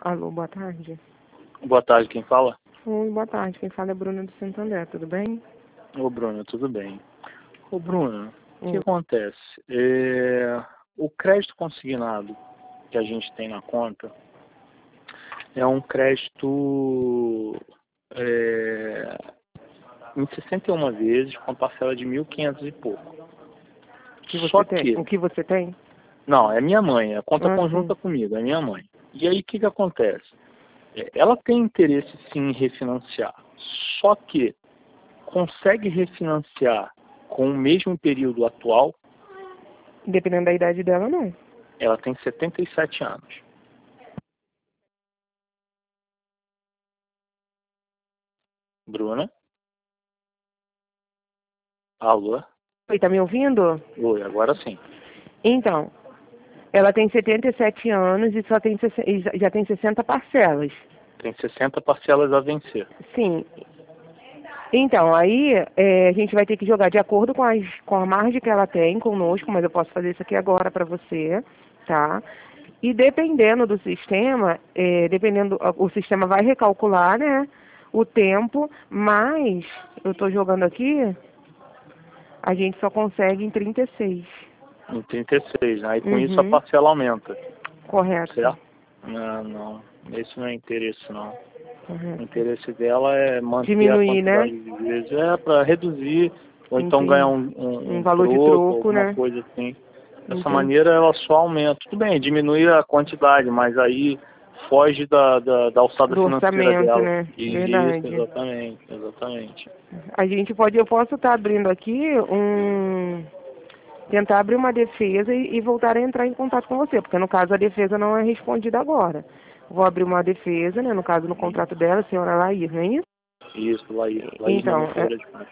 Alô, boa tarde. Boa tarde, quem fala? Oi, boa tarde. Quem fala é Bruna do Santander, tudo bem? Ô, Bruno, tudo bem? Ô, Bruno, o que Oi. acontece? O crédito consignado que a gente tem na conta é um crédito em 61 vezes, com parcela de 1.500 e pouco. Só que, O que você tem? não, é minha mãe, a conta conjunta Sim. comigo, é minha mãe. E aí, o que acontece? Ela tem interesse, sim, em refinanciar, só que consegue refinanciar com o mesmo período atual. Dependendo da idade dela, não. Ela tem 77 anos. Bruna? Alô? Oi, tá me ouvindo? Oi, agora sim. Então, ela tem 77 anos e já tem 60 parcelas. Tem 60 parcelas a vencer. Sim. Então, aí a gente vai ter que jogar de acordo com a margem que ela tem conosco, mas eu posso fazer isso aqui agora para você, tá? E dependendo do sistema, o sistema vai recalcular, né, o tempo, mas eu estou jogando aqui, a gente só consegue em 36. Em 36, né? E com isso a Uhum, parcela aumenta. correto. Certo? Não. Esse não é interesse, não. O Correto. interesse dela é manter a Diminuir, né? quantidade de vezes. É para reduzir, ou então ganhar Entendi. um Um valor de troco, troco, alguma né? coisa assim. Dessa Entendi. maneira ela só aumenta. Tudo bem, diminui a quantidade, mas aí foge da alçada Do financeira orçamento, dela. né? Isso, Verdade. exatamente. Eu posso estar abrindo aqui tentar abrir uma defesa e voltar a entrar em contato com você, porque no caso a defesa não é respondida agora. Vou abrir uma defesa, né, no caso no contrato dela, a senhora Laís, não é isso? Isso, Laís Então, Neumann Ferreira de Castro.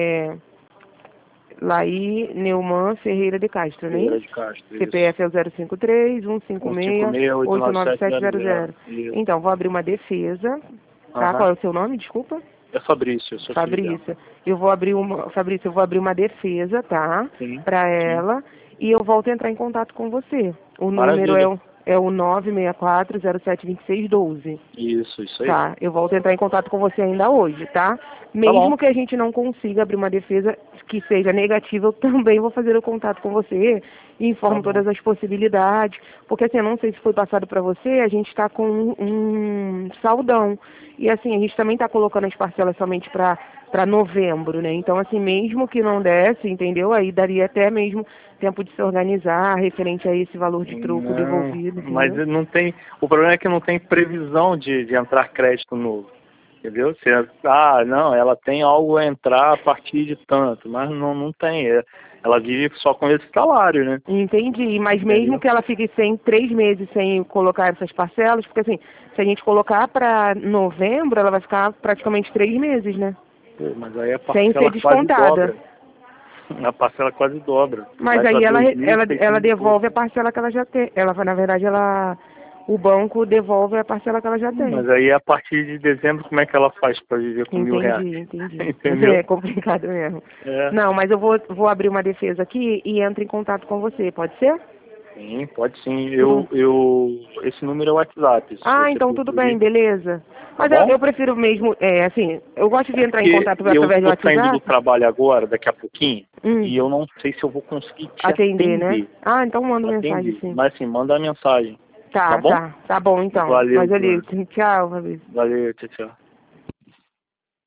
Laís Neumann Ferreira de Castro, não é Ferreira isso? de Castro, isso. CPF é o 053 156 156-89700. 89700. Isso. Então, vou abrir uma defesa, tá? Aham. Qual é o seu nome, desculpa? É Fabrício, eu sou filho dela. Fabrício, eu vou abrir uma defesa, tá? Sim, Para sim. ela e eu volto a entrar em contato com você. O número Maravilha. é o 964072612. Isso aí. Tá, eu volto a entrar em contato com você ainda hoje, tá? Tá bom. Mesmo que a gente não consiga abrir uma defesa que seja negativa, eu também vou fazer o contato com você e Tá informo bom. todas as possibilidades. Porque assim, eu não sei se foi passado para você, a gente está com um saldão. E assim, a gente também está colocando as parcelas somente para novembro, né? Então, assim, mesmo que não desse, entendeu? Aí daria até mesmo tempo de se organizar referente a esse valor de troco Não, devolvido, mas entendeu? não tem. O problema é que não tem previsão de entrar crédito novo. Entendeu? Não, ela tem algo a entrar a partir de tanto, mas não tem. Ela vive só com esse salário, né? Entendi, mas mesmo Entendeu? que ela fique sem 3 meses sem colocar essas parcelas, porque assim, se a gente colocar para novembro, ela vai ficar praticamente 3 meses, né? Pô, mas aí a Sem ser parcela quase descontada. dobra. A parcela quase dobra. Mas Vai para aí dois mil e ela seiscentos e pouco. devolve a parcela que ela já tem. Na verdade, o banco devolve a parcela que ela já tem. Mas aí a partir de dezembro, como é que ela faz para viver com R$ 1.000? Entendi. Entendeu? É complicado mesmo. É. Não, mas eu vou abrir uma defesa aqui e entro em contato com você, pode ser? Sim, pode sim. Tudo. Esse número é o WhatsApp, se Ah, você então tudo bem, preferir. beleza. Tá Mas bom? eu prefiro mesmo, assim, eu gosto de É entrar em porque contato eu através do tô saindo do WhatsApp. trabalho agora, daqui a pouquinho, Hum, e eu não sei se eu vou conseguir te atender, né? atender. Ah, então manda mensagem sim. Mas assim, manda a mensagem. Tá bom? Tá bom então. Valeu, Mas eu Bruno. ligo. Tchau, Fabrício. Valeu, tchau, tchau.